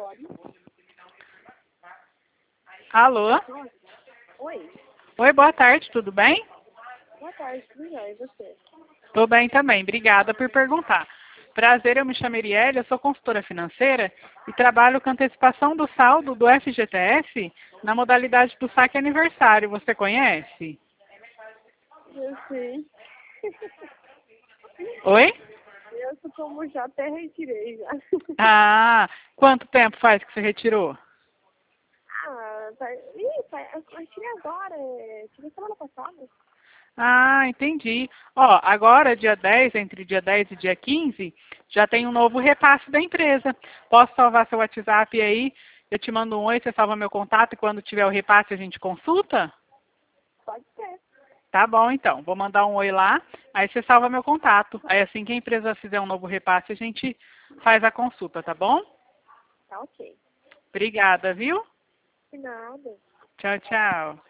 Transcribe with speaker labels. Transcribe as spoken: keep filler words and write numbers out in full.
Speaker 1: Alô?
Speaker 2: Oi,
Speaker 1: Oi, boa tarde, tudo bem?
Speaker 2: boa tarde, tudo bem, e você?
Speaker 1: Tô bem também, obrigada por perguntar. Prazer, eu me chamo Erielle, eu sou consultora financeira e trabalho com antecipação do saldo do F G T S na modalidade do saque aniversário. Você conhece?
Speaker 2: Eu sei.
Speaker 1: Oi?
Speaker 2: Eu sou como já até retirei já.
Speaker 1: Ah, quanto tempo faz que você retirou?
Speaker 2: Ah, tá. Ih, tá. Eu tirei agora, é, tirei semana passada.
Speaker 1: Ah, entendi. Ó, agora, dia dez, entre dia dez e dia quinze, já tem um novo repasse da empresa. Posso salvar seu WhatsApp aí? Eu te mando um oi, você salva meu contato e quando tiver o repasse a gente consulta?
Speaker 2: Pode ser.
Speaker 1: Tá bom, então. Vou mandar um oi lá, aí você salva meu contato. Aí assim que a empresa fizer um novo repasse, a gente faz a consulta, tá bom?
Speaker 2: Tá ok.
Speaker 1: Obrigada, viu?
Speaker 2: De nada.
Speaker 1: Tchau, tchau.